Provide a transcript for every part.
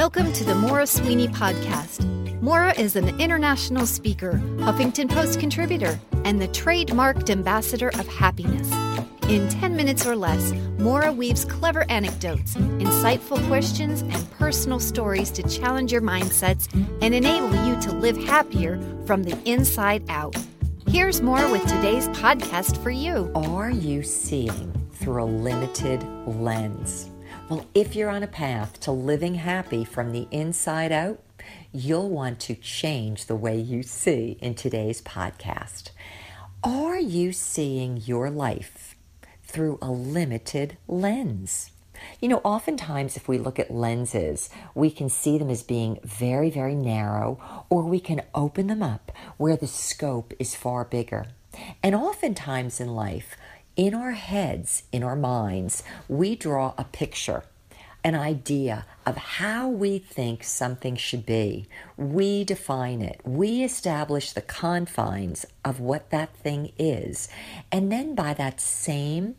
Welcome to the Maura Sweeney Podcast. Maura is an international speaker, Huffington Post contributor, and the trademarked ambassador of happiness. In 10 minutes or less, Maura weaves clever anecdotes, insightful questions, and personal stories to challenge your mindsets and enable you to live happier from the inside out. Here's Maura with today's podcast for you. Are you seeing through a limited lens? Well, if you're on a path to living happy from the inside out, you'll want to change the way you see in today's podcast. Are you seeing your life through a limited lens? You know, oftentimes if we look at lenses, we can see them as being very, very narrow, or we can open them up where the scope is far bigger. And oftentimes in life, in our heads, in our minds, we draw a picture, an idea of how we think something should be. We define it. We establish the confines of what that thing is. And then by that same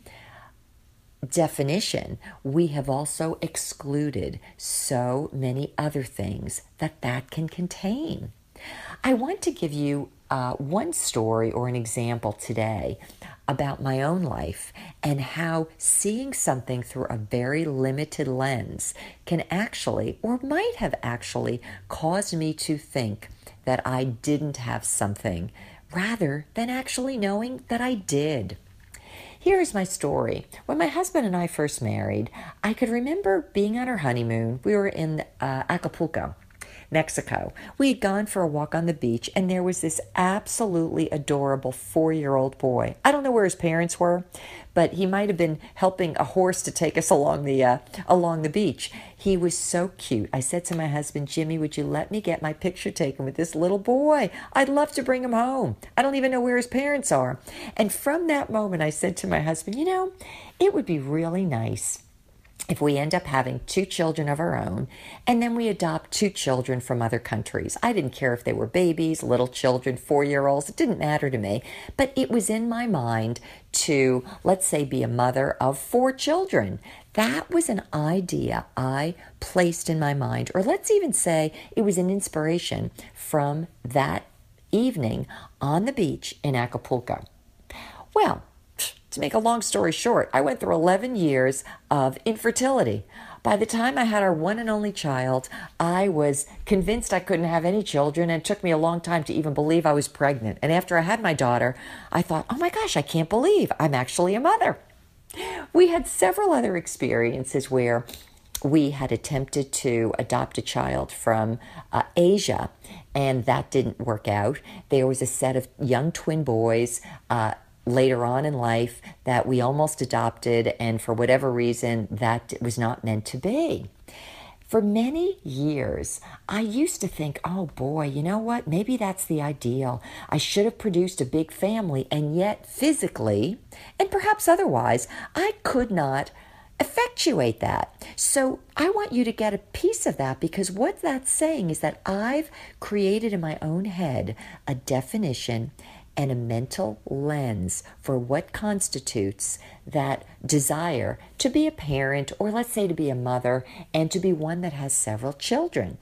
definition, we have also excluded so many other things that can contain. I want to give you one story or an example today about my own life and how seeing something through a very limited lens can actually, or might have actually, caused me to think that I didn't have something rather than actually knowing that I did. Here's my story. When my husband and I first married, I could remember being on our honeymoon. We were in Acapulco, Mexico. We had gone for a walk on the beach, and there was this absolutely adorable 4-year-old boy. I don't know where his parents were, but he might have been helping a horse to take us along the beach. He was so cute. I said to my husband, Jimmy, would you let me get my picture taken with this little boy? I'd love to bring him home. I don't even know where his parents are. And from that moment, I said to my husband, you know, it would be really nice if we end up having 2 children of our own, and then we adopt 2 children from other countries. I didn't care if they were babies, little children, 4-year-olds. It didn't matter to me. But it was in my mind to, let's say, be a mother of 4 children. That was an idea I placed in my mind, or let's even say it was an inspiration from that evening on the beach in Acapulco. Well, to make a long story short, I went through 11 years of infertility. By the time I had our one and only child, I was convinced I couldn't have any children, and it took me a long time to even believe I was pregnant. And after I had my daughter, I thought, oh my gosh, I can't believe I'm actually a mother. We had several other experiences where we had attempted to adopt a child from Asia, and that didn't work out. There was a set of young twin boys later on in life that we almost adopted, and for whatever reason, that was not meant to be. For many years, I used to think, oh boy, you know what? Maybe that's the ideal. I should have produced a big family, and yet physically, and perhaps otherwise, I could not effectuate that. So I want you to get a piece of that, because what that's saying is that I've created in my own head a definition and a mental lens for what constitutes that desire to be a parent, or let's say to be a mother, and to be one that has several children.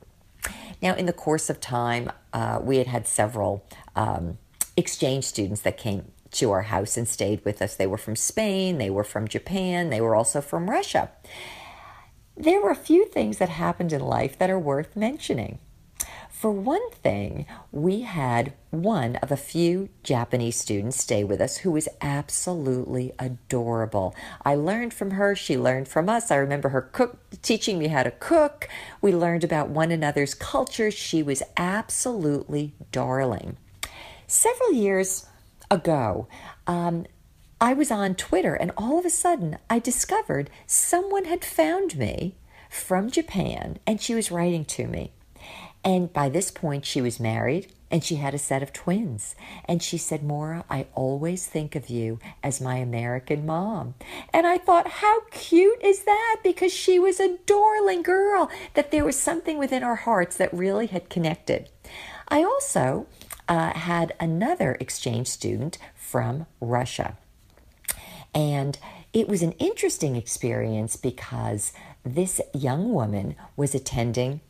Now, in the course of time, we had several exchange students that came to our house and stayed with us. They were from Spain, they were from Japan, they were also from Russia. There were a few things that happened in life that are worth mentioning. For one thing, we had one of a few Japanese students stay with us who was absolutely adorable. I learned from her. She learned from us. I remember her teaching me how to cook. We learned about one another's cultures. She was absolutely darling. Several years ago, I was on Twitter, and all of a sudden, I discovered someone had found me from Japan, and she was writing to me. And by this point, she was married, and she had a set of twins. And she said, Maura, I always think of you as my American mom. And I thought, how cute is that? Because she was a darling girl, that there was something within our hearts that really had connected. I also had another exchange student from Russia. And it was an interesting experience because this young woman was attending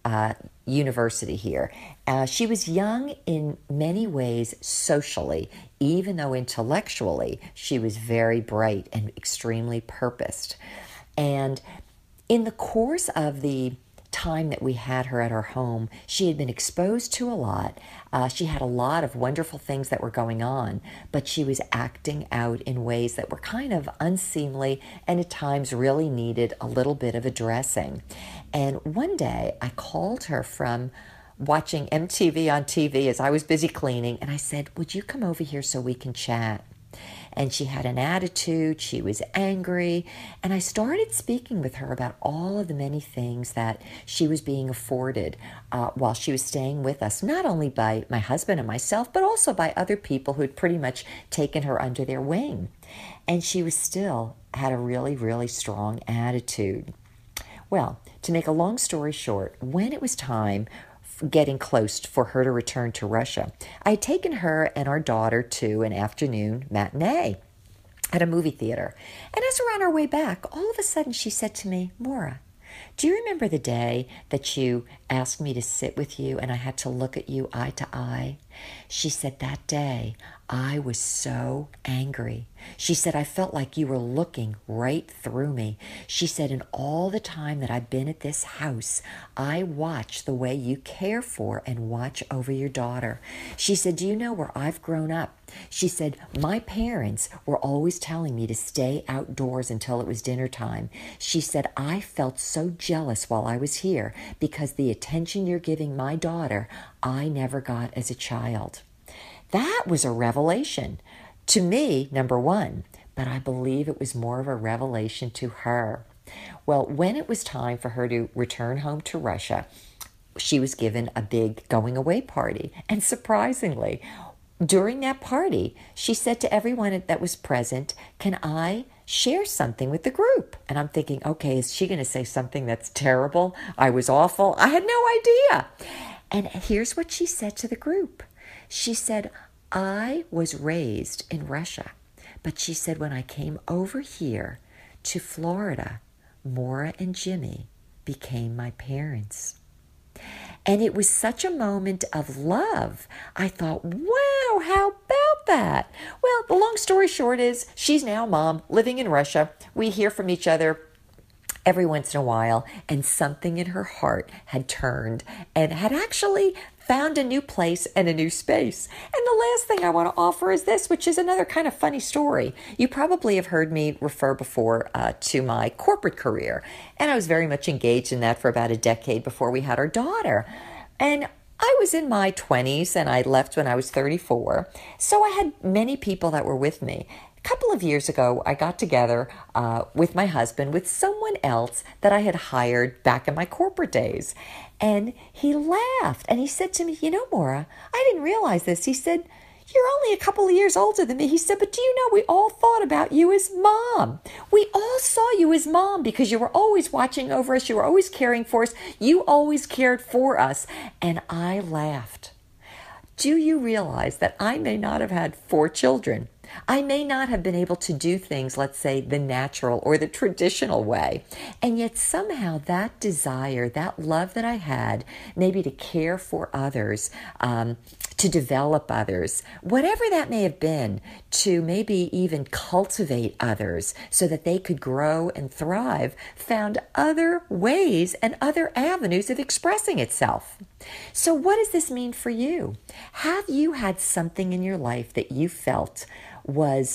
university here. She was young in many ways socially, even though intellectually she was very bright and extremely purposed. And in the course of the time that we had her at our home, she had been exposed to a lot. She had a lot of wonderful things that were going on, but she was acting out in ways that were kind of unseemly and at times really needed a little bit of addressing. And one day I called her from watching MTV on TV as I was busy cleaning, and I said, "Would you come over here so we can chat?" And she had an attitude, she was angry, and I started speaking with her about all of the many things that she was being afforded while she was staying with us, not only by my husband and myself, but also by other people who had pretty much taken her under their wing. And she was still had a really, really strong attitude. Well, to make a long story short, when it was time getting close for her to return to Russia, I had taken her and our daughter to an afternoon matinee at a movie theater. And as we're on our way back, all of a sudden she said to me, "Maura, do you remember the day that you asked me to sit with you and I had to look at you eye to eye?" She said, "That day I was so angry." She said, "I felt like you were looking right through me." She said, "In all the time that I've been at this house, I watch the way you care for and watch over your daughter." She said, "Do you know where I've grown up?" She said, "My parents were always telling me to stay outdoors until it was dinner time." She said, "I felt so jealous while I was here because the attention you're giving my daughter, I never got as a child." That was a revelation to me, number one, but I believe it was more of a revelation to her. Well, when it was time for her to return home to Russia, she was given a big going away party. And surprisingly, during that party, she said to everyone that was present, "Can I share something with the group?" And I'm thinking, okay, is she going to say something that's terrible? I was awful. I had no idea. And here's what she said to the group. She said, "I was raised in Russia, but she said when I came over here to Florida, Maura and Jimmy became my parents." And it was such a moment of love. I thought, wow, how about that? Well, the long story short is she's now mom living in Russia. We hear from each other every once in a while, and something in her heart had turned and had actually found a new place and a new space. And the last thing I want to offer is this, which is another kind of funny story. You probably have heard me refer before to my corporate career, and I was very much engaged in that for about a decade before we had our daughter. And I was in my 20s, and I left when I was 34, so I had many people that were with me. A couple of years ago, I got together with my husband with someone else that I had hired back in my corporate days. And he laughed and he said to me, "You know, Maura, I didn't realize this." He said, "You're only a couple of years older than me." He said, "But do you know, we all thought about you as mom. We all saw you as mom because you were always watching over us. You were always caring for us. You always cared for us." And I laughed. Do you realize that I may not have had 4 children? I may not have been able to do things, let's say, the natural or the traditional way. And yet somehow that desire, that love that I had, maybe to care for others, to develop others, whatever that may have been, to maybe even cultivate others so that they could grow and thrive, found other ways and other avenues of expressing itself. So what does this mean for you? Have you had something in your life that you felt was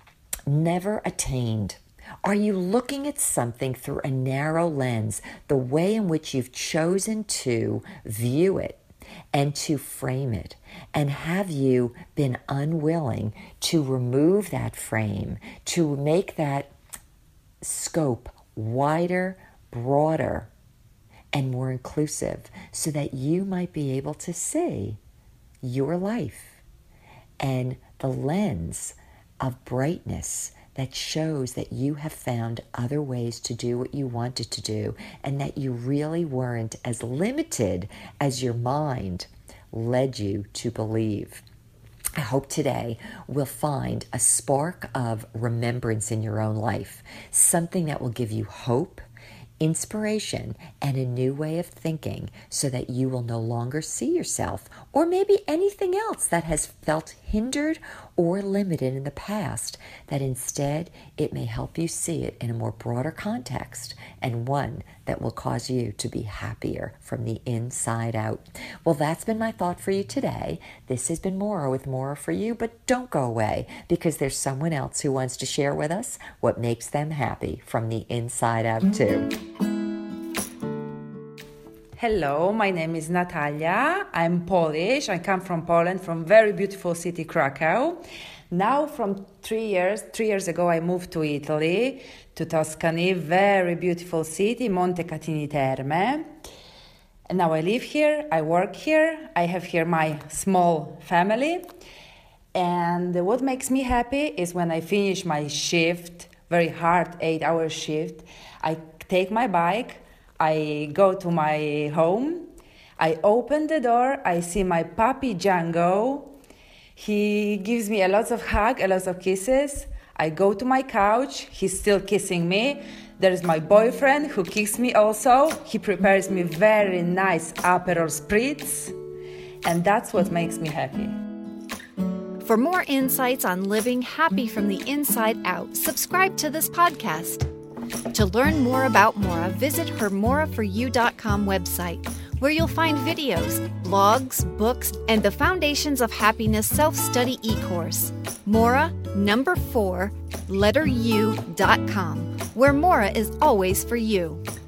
never attained? Are you looking at something through a narrow lens, the way in which you've chosen to view it and to frame it? And have you been unwilling to remove that frame, to make that scope wider, broader, and more inclusive so that you might be able to see your life and the lens of brightness that shows that you have found other ways to do what you wanted to do and that you really weren't as limited as your mind led you to believe. I hope today we'll find a spark of remembrance in your own life, something that will give you hope inspiration, and a new way of thinking so that you will no longer see yourself or maybe anything else that has felt hindered or limited in the past, that instead it may help you see it in a more broader context and one that will cause you to be happier from the inside out. Well, that's been my thought for you today. This has been Maura with Maura for You, but don't go away because there's someone else who wants to share with us what makes them happy from the inside out too. Hello, my name is Natalia. I'm Polish. I come from Poland, from very beautiful city Krakow. Now from 3 years ago, I moved to Italy, to Tuscany, very beautiful city, Monte Catini Terme. And now I live here, I work here, I have here my small family. And what makes me happy is when I finish my shift, very hard 8-hour shift, I take my bike, I go to my home, I open the door, I see my puppy Django. He gives me a lot of hugs, a lot of kisses. I go to my couch, he's still kissing me. There's my boyfriend who kisses me also. He prepares me very nice Aperol Spritz. And that's what makes me happy. For more insights on living happy from the inside out, subscribe to this podcast. To learn more about Maura, visit her MauraForYou.com website, where you'll find videos, blogs, books, and the Foundations of Happiness self-study e-course. Maura, 4, letter U.com, where Maura is always for you.